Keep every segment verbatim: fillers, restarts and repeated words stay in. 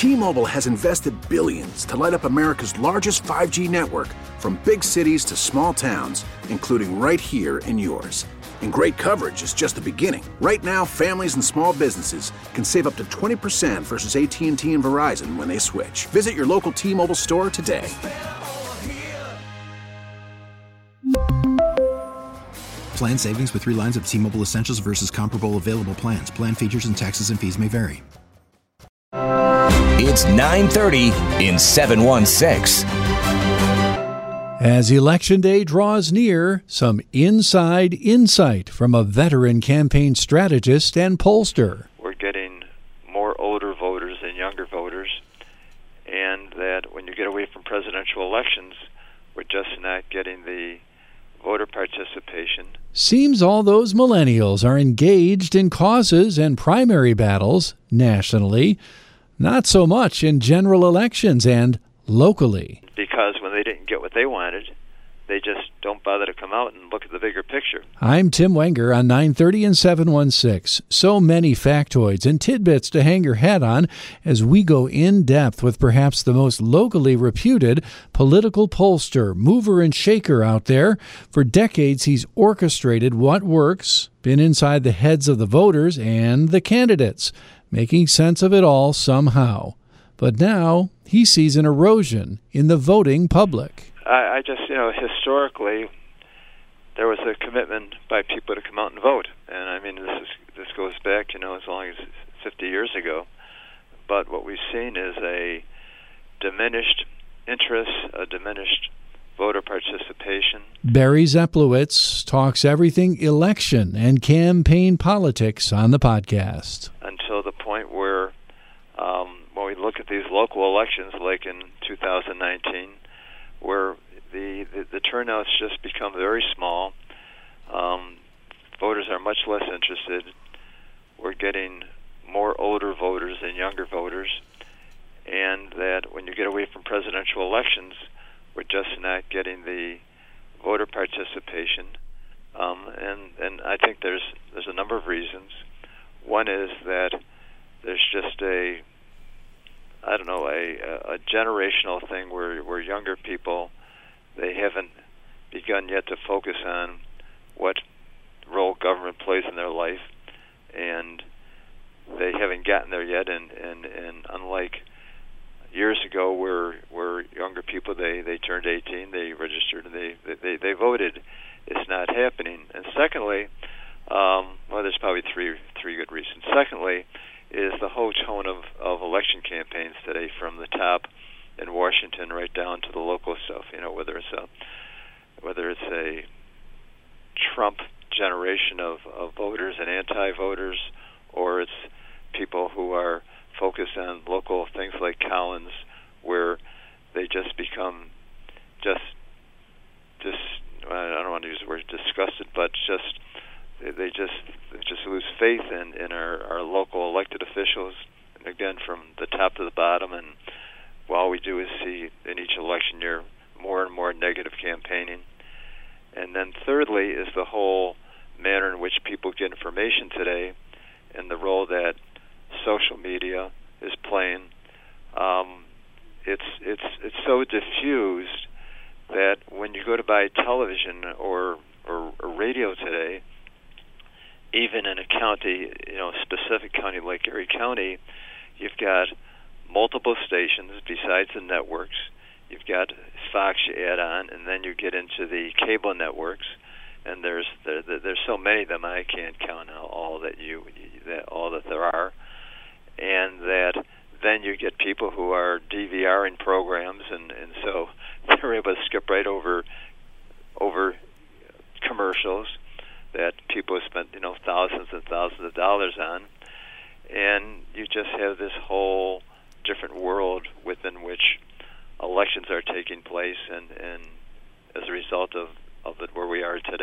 T-Mobile has invested billions to light up America's largest five G network, from big cities to small towns, including right here in yours. And great coverage is just the beginning. Right now, families and small businesses can save up to twenty percent versus A T and T and Verizon when they switch. Visit your local T-Mobile store today. Plan savings with three lines of T-Mobile Essentials versus comparable available plans. Plan features and taxes and fees may vary. It's nine thirty in seven one six. As Election Day draws near, some inside insight from a veteran campaign strategist and pollster. We're getting more older voters than younger voters, and that when you get away from presidential elections, we're just not getting the voter participation. Seems all those millennials are engaged in causes and primary battles nationally, not so much in general elections and locally. Because when they didn't get what they wanted, they just don't bother to come out and look at the bigger picture. I'm Tim Wenger on nine thirty and seven one six. So many factoids and tidbits to hang your hat on as we go in depth with perhaps the most locally reputed political pollster, mover and shaker out there. For decades, he's orchestrated what works, been inside the heads of the voters and the candidates, making sense of it all somehow. But now he sees an erosion in the voting public. I, I just, you know, historically, there was a commitment by people to come out and vote. And, I mean, this is this goes back, you know, as long as fifty years ago. But what we've seen is a diminished interest, a diminished voter participation. Barry Zeplowitz talks everything election and campaign politics on the podcast. Until the point where, um, when we look at these local elections, like in two thousand nineteen, where the, the, the turnout's just become very small, um, voters are much less interested. We're getting more older voters than younger voters, and that when you get away from presidential elections, we're just not getting the voter participation. Um, and, and I think there's there's a number of reasons. One is that there's just a I don't know, a, a generational thing where, where younger people, they haven't begun yet to focus on what role government plays in their life, and they haven't gotten there yet. And, and, and unlike years ago where where younger people, they, they turned eighteen, they registered, and they, they, they voted, it's not happening. And secondly, um, well, there's probably three three good reasons. Secondly, is the whole tone of, of election campaigns today, from the top in Washington right down to the local stuff. You know, whether it's a whether it's a Trump generation of, of voters and anti-voters, or it's people who are focused on local things like Collins, where they just become just just I don't want to use the word disgusted, but just they just they just lose faith in, in our, our local elected officials, and again, from the top to the bottom. And all we do is see in each election year more and more negative campaigning. And then thirdly is the whole manner in which people get information today, and the role that social media is playing. Um, it's it's it's so diffused that when you go to buy television or or, or radio today, even in a county, you know, a specific county like Erie County, you've got multiple stations besides the networks. You've got Fox you add on, and then you get into the cable networks, and there's there, there's so many of them I can't count all that you that all that there are, and that then you get people who are DVRing programs, and, and so they're able to skip right over over commercials that people have spent, you know, thousands and thousands of dollars on, and you just have this whole different world within which elections are taking place, and, and as a result of, of it, where we are today.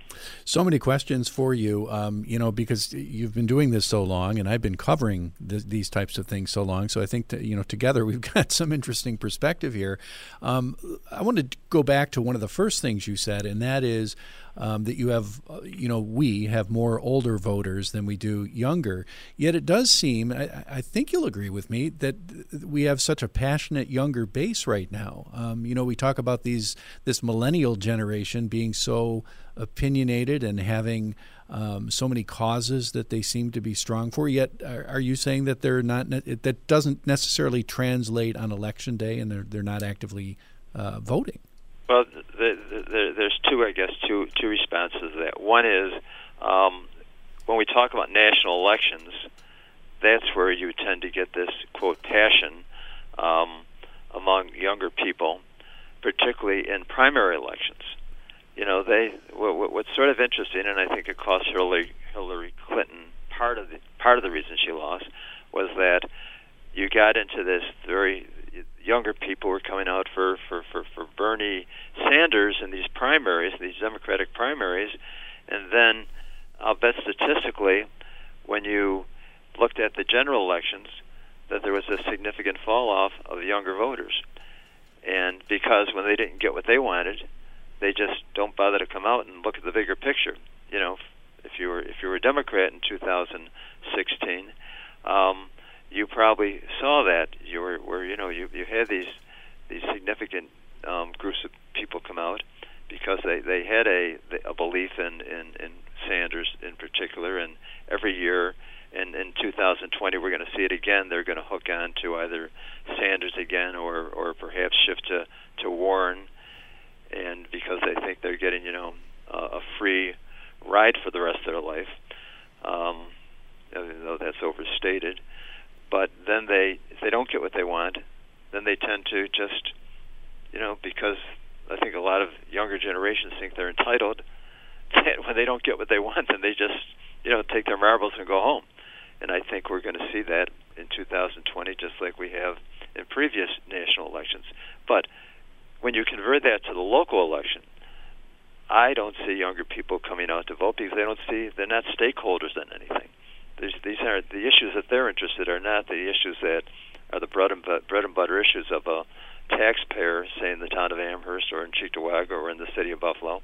So many questions for you, um, you know, because you've been doing this so long, and I've been covering th- these types of things so long. So I think that, you know, together we've got some interesting perspective here. Um, I want to go back to one of the first things you said, and that is um, that you have, uh, you know, we have more older voters than we do younger. Yet it does seem, I, I think you'll agree with me, that we have such a passionate younger base right now. Um, you know, we talk about these this millennial generation being so opinionated and having um, so many causes that they seem to be strong for. Yet, are, are you saying that they're not? That doesn't necessarily translate on election day, and they're they're not actively uh, voting? Well, the, the, there's two, I guess, two two responses to that. One is um, when we talk about national elections, that's where you tend to get this quote passion um, among younger people, particularly in primary elections. You know, they what, what's sort of interesting, and I think it cost Hillary Hillary Clinton part of the part of the reason she lost was that you got into this very younger people were coming out for, for, for, for Bernie Sanders in these primaries, these Democratic primaries, and then I'll bet statistically, when you looked at the general elections, that there was a significant fall off of younger voters, and because when they didn't get what they wanted, they just don't bother to come out and look at the bigger picture. You know, if you were if you were a Democrat in two thousand sixteen, um, you probably saw that you were, were you know you, you had these these significant um, groups of people come out because they, they had a a belief in, in, in Sanders in particular, and every year in, in two thousand twenty we're going to see it again. They're going to hook on to either Sanders again or or perhaps shift to, to Warren. And because they think they're getting, you know, uh, a free ride for the rest of their life, um, even though that's overstated. But then they, if they don't get what they want, then they tend to just, you know, because I think a lot of younger generations think they're entitled. When they don't get what they want, then they just, you know, take their marbles and go home. And I think we're going to see that in two thousand twenty, just like we have in previous national elections. But when you convert that to the local election, I don't see younger people coming out to vote because they don't see they're not stakeholders in anything. There's, these are the issues that they're interested in are not the issues that are the bread and, bread and butter issues of a taxpayer, say in the town of Amherst or in Cheektowaga or in the city of Buffalo,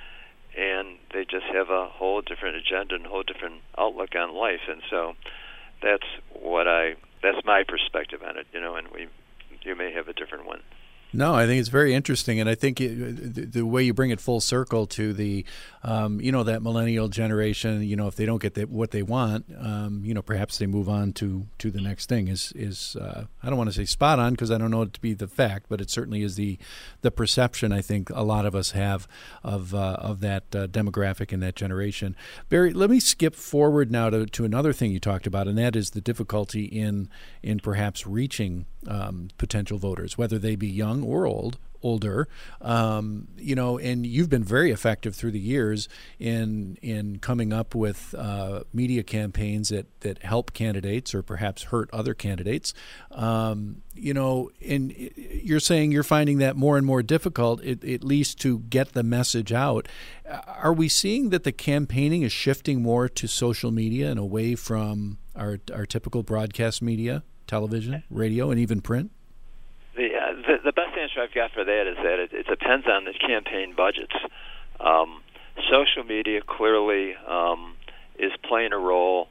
and they just have a whole different agenda and a whole different outlook on life. And so that's what I that's my perspective on it. You know, and we you may have a different one. No, I think it's very interesting, and I think it, the, the way you bring it full circle to the, um, you know, that millennial generation. You know, if they don't get the, what they want, um, you know, perhaps they move on to, to the next thing. Is is uh, I don't want to say spot on because I don't know it to be the fact, but it certainly is the the perception I think a lot of us have of uh, of that uh, demographic and that generation. Barry, let me skip forward now to, to another thing you talked about, and that is the difficulty in in perhaps reaching um, potential voters, whether they be young or old, older, um, you know, and you've been very effective through the years in in coming up with uh, media campaigns that, that help candidates or perhaps hurt other candidates. Um, you know, and you're saying you're finding that more and more difficult, at, at least to get the message out. Are we seeing that the campaigning is shifting more to social media and away from our our typical broadcast media, television, radio, and even print? The, uh, the the best answer I've got for that is that it, it depends on the campaign budgets. Um, social media clearly um, is playing a role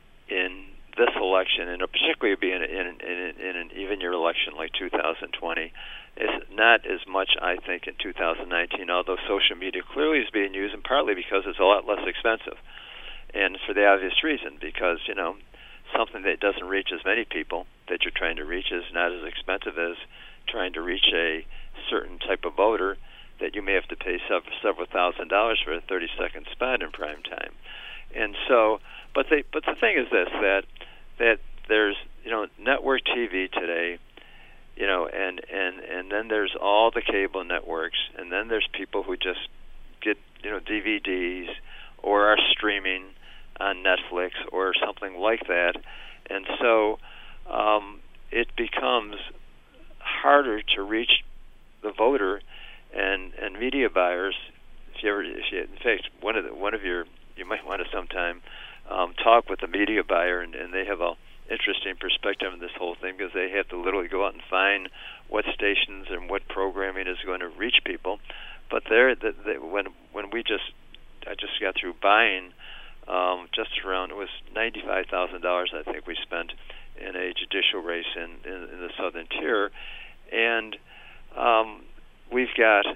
in this election, and particularly being in, in, in, in an even-year election like two thousand twenty. It's not as much, I think, in two thousand nineteen, although social media clearly is being used, and partly because it's a lot less expensive. And for the obvious reason, because, you know, something that doesn't reach as many people that you're trying to reach is not as expensive as trying to reach a certain type of voter that you may have to pay several, several thousand dollars for a thirty-second spot in prime time. And so, but they, but the thing is this, that that there's, you know, network T V today, you know, and, and, and then there's all the cable networks, and then there's people who just get, you know, D V Ds or are streaming on Netflix or something like that. And so um, it becomes harder to reach the voter and, and media buyers, you ever, if you, in fact, one of the, one of your, you might want to sometime um, talk with the media buyer, and, and they have a interesting perspective on this whole thing because they have to literally go out and find what stations and what programming is going to reach people. But there, the, the, when when we just, I just got through buying, um, just around it was ninety-five thousand dollars I think we spent in a judicial race in, in, in the Southern Tier, and um, we've got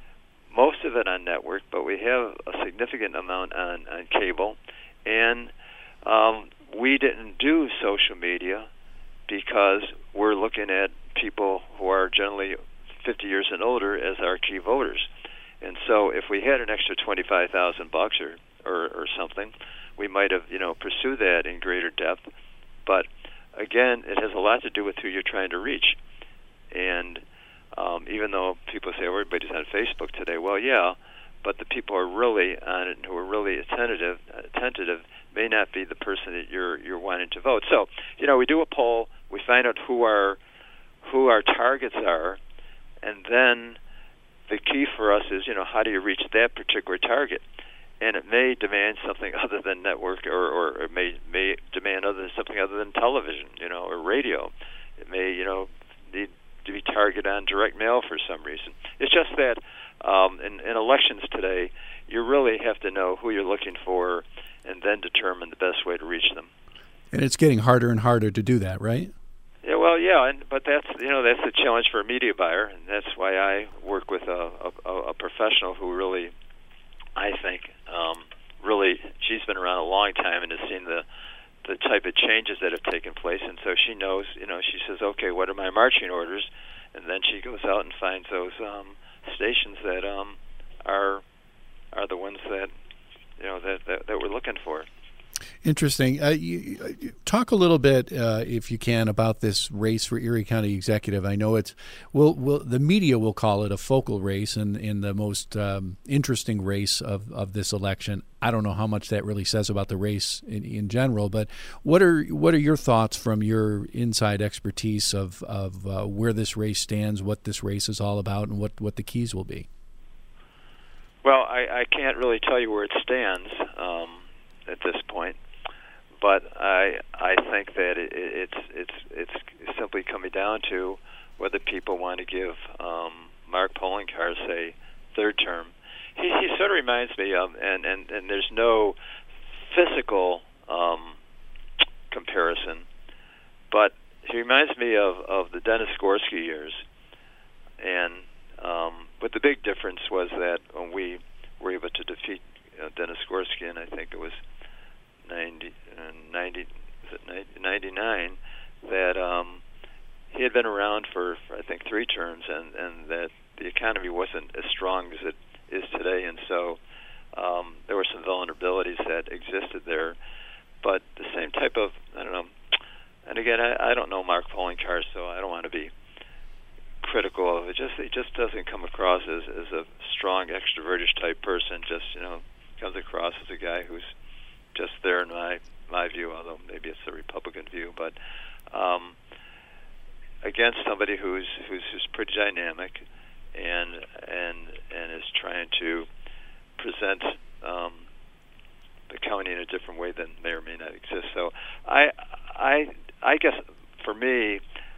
most of it on network, but we have a significant amount on, on cable, and um, we didn't do social media because we're looking at people who are generally fifty years and older as our key voters. And so if we had an extra twenty-five thousand bucks or, or, or something, we might have, you know, pursued that in greater depth. But again, it has a lot to do with who you're trying to reach. And um, even though people say everybody's on Facebook today, well, yeah, but the people who are really on it and who are really attentive, attentive may not be the person that you're you're wanting to vote. So, you know, we do a poll, we find out who our who our targets are, and then the key for us is, you know, how do you reach that particular target? And it may demand something other than network, or, or it may may demand other than something other than television, you know, or radio. It may, you know, need to be targeted on direct mail for some reason. It's just that um, in, in elections today, you really have to know who you're looking for and then determine the best way to reach them. And it's getting harder and harder to do that, right? Yeah, well, yeah, and but that's you know that's the challenge for a media buyer, and that's why I work with a, a, a professional who really, I think, um, really she's been around a long time and has seen the the type of changes that have taken place, and so she knows. You know, she says, okay, what are my marching orders, and then she goes out and finds those um, stations that um, are are the ones that you know that, that that we're looking for. Interesting. Uh, you, you talk a little bit, uh, if you can, about this race for Erie County Executive. I know it's we'll, we'll, the media will call it a focal race and in the most um, interesting race of, of this election. I don't know how much that really says about the race in, in general, but what are what are your thoughts from your inside expertise of of uh, where this race stands, what this race is all about, and what, what the keys will be? Well, I, I can't really tell you where it stands um, at this point. But I I think that it, it's it's it's simply coming down to whether people want to give um, Mark Poloncarz a third term. He he sort of reminds me of, and, and, and there's no physical um, comparison, but he reminds me of, of the Dennis Gorski years. And um, but the big difference was that when we were able to defeat uh, Dennis Gorski, and I think it was ninety, uh, ninety, is it ninety-nine, that um, he had been around for, for I think three terms, and, and that the economy wasn't as strong as it is today, and so um, there were some vulnerabilities that existed there. But the same type of, I don't know, and again, I, I don't know Mark Poloncarz, so I don't want to be critical of it. Just he just doesn't come across as, as a strong extrovertish type person. Just you know, comes across as a guy who's just there in my my view, although maybe it's the Republican view, but um, against somebody who's who's who's pretty dynamic and and and is trying to present um, the county in a different way than may or may not exist. So I I I guess for me,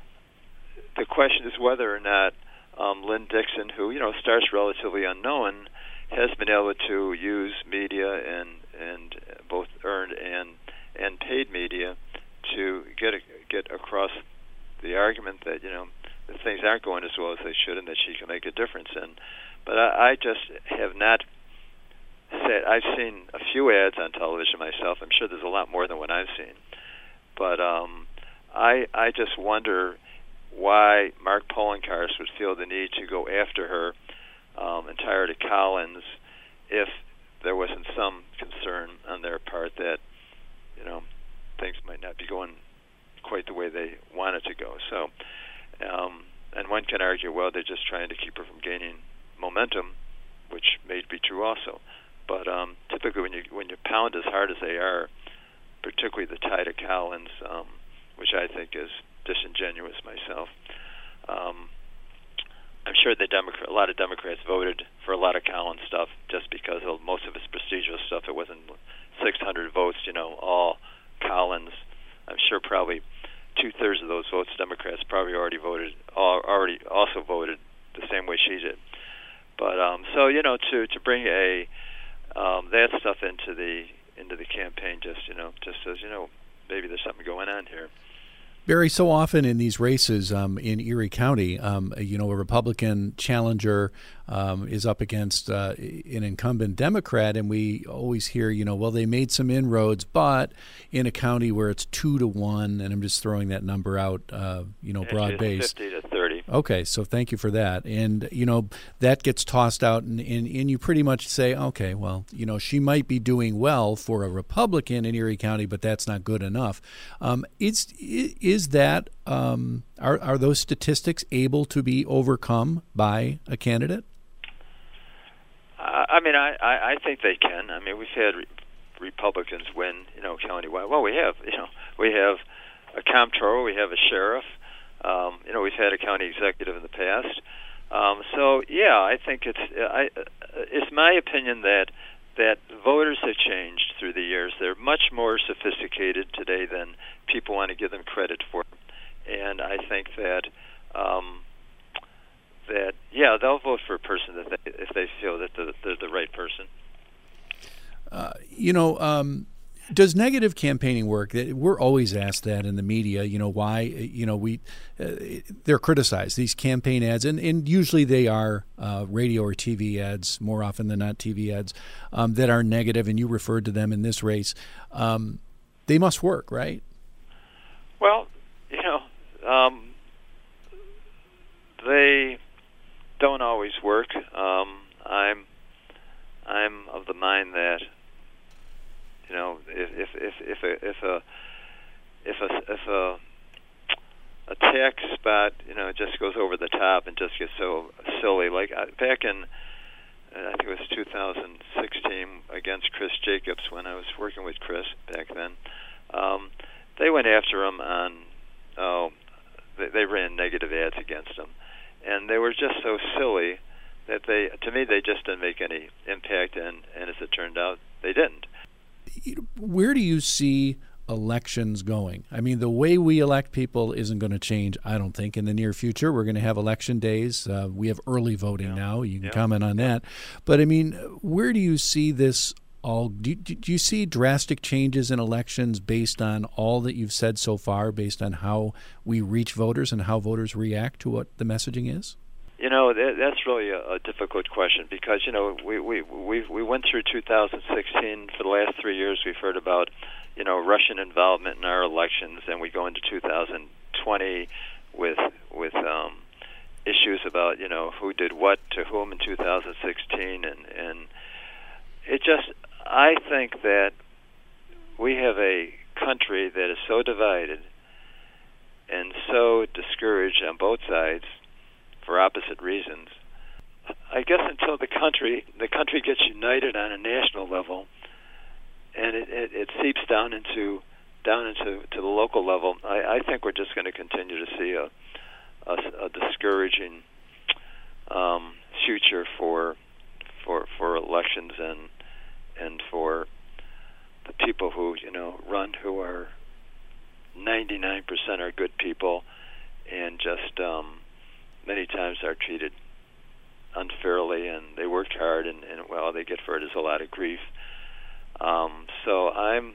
the question is whether or not um, Lynn Dixon, who you know starts relatively unknown, has been able to use media and and both earned and and paid media to get a, get across the argument that you know that things aren't going as well as they should and that she can make a difference in. But I, I just have not said. I've seen a few ads on television myself. I'm sure there's a lot more than what I've seen. But um, I I just wonder why Mark Poloncarz would feel the need to go after her um, and Tyra Collins if there wasn't some concern on their part that, you know, things might not be going quite the way they want it to go. So, um, and one can argue, well, they're just trying to keep her from gaining momentum, which may be true also. But um, typically, when you when you pound as hard as they are, particularly the Tyra Collins, um, which I think is disingenuous myself, um, I'm sure the Democrat, a lot of Democrats voted for a lot of Collins stuff just because of most of his procedural stuff. It wasn't six hundred votes, you know, all Collins. I'm sure probably two-thirds of those votes, Democrats probably already voted, already also voted the same way she did. But um, so you know, to to bring a um, that stuff into the into the campaign, just you know, just says you know, maybe there's something going on here. Barry, so often in these races um, in Erie County, um, you know, a Republican challenger um, is up against uh, an incumbent Democrat, and we always hear, you know, well, they made some inroads, but in a county where it's two to one, and I'm just throwing that number out, uh, you know, broad based. fifty to thirty. Okay, so thank you for that. And, you know, that gets tossed out, and, and, and you pretty much say, okay, well, you know, she might be doing well for a Republican in Erie County, but that's not good enough. Um, is, is that, um, are, are those statistics able to be overcome by a candidate? Uh, I mean, I, I, I think they can. I mean, we've had re- Republicans win, you know, countywide. Well, we have, you know, we have a comptroller, we have a sheriff. Um, you know, we've had a county executive in the past. Um, so, yeah, I think it's I, it's my opinion that that voters have changed through the years. They're much more sophisticated today than people want to give them credit for. And I think that, um, that yeah, they'll vote for a person that they, if they feel that they're, they're the right person. Uh, you know, um does negative campaigning work? We're always asked that in the media. You know why? You know we uh, they're criticized, these campaign ads, and, and usually they are uh, radio or T V ads, more often than not T V ads um, that are negative. And you referred to them in this race. Um, they must work, right? Well, you know, um, they don't always work. Um, I'm I'm of the mind that. You know, if if if if a if a if a if a, a tax spot, you know, just goes over the top and just gets so silly. Like uh, back in, uh, I think it was two thousand sixteen against Chris Jacobs when I was working with Chris back then. Um, they went after him on, oh, they, they ran negative ads against him, and they were just so silly that they, to me, they just didn't make any impact. And and as it turned out, they didn't. Where do you see elections going? I mean, the way we elect people isn't going to change, I don't think, in the near future. We're going to have election days. Uh, we have early voting yeah. now. You can yeah. comment on that. But, I mean, where do you see this all? Do you, do you see drastic changes in elections based on all that you've said so far, based on how we reach voters and how voters react to what the messaging is? You know, that, that's really a, a difficult question because, you know, we, we we we went through two thousand sixteen. For the last three years, we've heard about, you know, Russian involvement in our elections, and we go into two thousand twenty with with um, issues about, you know, who did what to whom in two thousand sixteen, and, and it just, I think that we have a country that is so divided and so discouraged on both sides for opposite reasons. I guess until the country the country gets united on a national level, and it, it, it seeps down into down into to the local level, I, I think we're just going to continue to see a a, a discouraging um, future for for for elections and and for the people who you know run, who are ninety-nine percent are good people, and just um, many times are treated unfairly, and they worked hard, and, and well, they get for it is a lot of grief. Um, so I'm,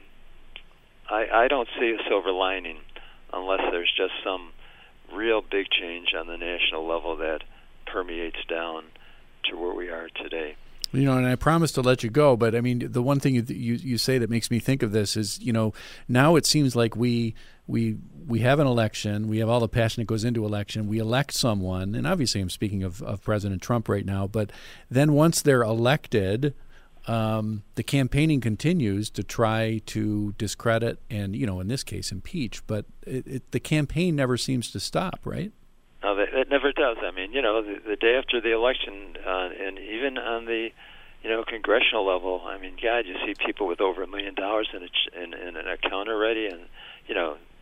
I, I don't see a silver lining unless there's just some real big change on the national level that permeates down to where we are today. You know, and I promised to let you go, but I mean, the one thing you, you you say that makes me think of this is, you know, now it seems like we we we have an election, we have all the passion that goes into election, we elect someone, and obviously I'm speaking of, of President Trump right now, but then once they're elected, um, the campaigning continues to try to discredit and, you know, in this case, impeach, but it, it, the campaign never seems to stop, right? No, it never does. I mean, you know, the, the day after the election, uh, and even on the, you know, congressional level, I mean, God, you see people with over a million dollars in, a, in, in an account already, and you know,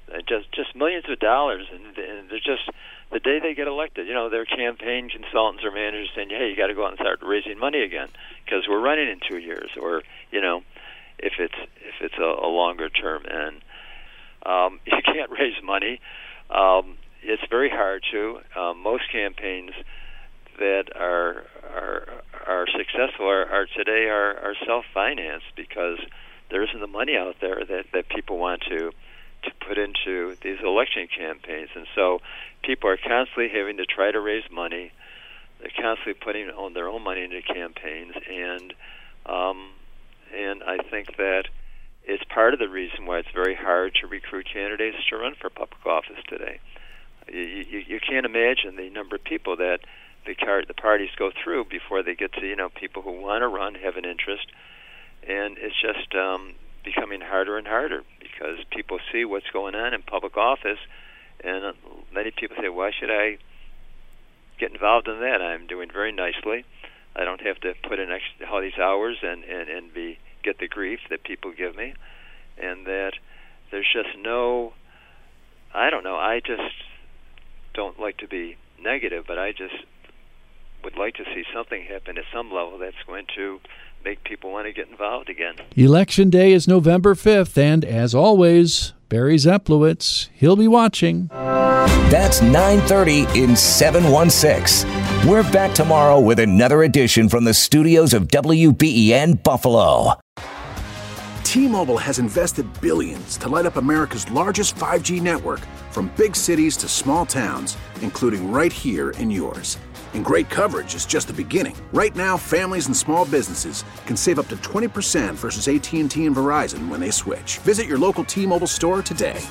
just just millions of dollars, and, and they're just the day they get elected, you know, their campaign consultants or managers saying, "Hey, you got to go out and start raising money again because we're running in two years," or you know, if it's if it's a, a longer term, and um, you can't raise money. Um, it's very hard to. Um, most campaigns that are are are successful are, are today are, are self-financed because there isn't the money out there that, that people want to to put into these election campaigns, and so people are constantly having to try to raise money. They're constantly putting on their own money into campaigns, and um, and I think that it's part of the reason why it's very hard to recruit candidates to run for public office today. You, you, you can't imagine the number of people that the, car, the parties go through before they get to, you know, people who want to run, have an interest, and it's just um, becoming harder and harder because people see what's going on in public office, and many people say, why should I get involved in that? I'm doing very nicely. I don't have to put in extra, all these hours and, and, and be get the grief that people give me, and that there's just no, I don't know, I just don't like to be negative, but I just would like to see something happen at some level that's going to make people want to get involved again. Election Day is November fifth, and as always, Barry Zeplowitz, he'll be watching. That's nine thirty in seven one six. We're back tomorrow with another edition from the studios of W B E N Buffalo. T-Mobile has invested billions to light up America's largest five G network, from big cities to small towns, including right here in yours. And great coverage is just the beginning. Right now, families and small businesses can save up to twenty percent versus A T and T and Verizon when they switch. Visit your local T-Mobile store today.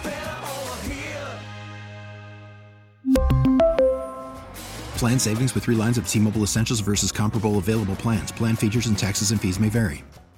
Plan savings with three lines of T-Mobile Essentials versus comparable available plans. Plan features and taxes and fees may vary.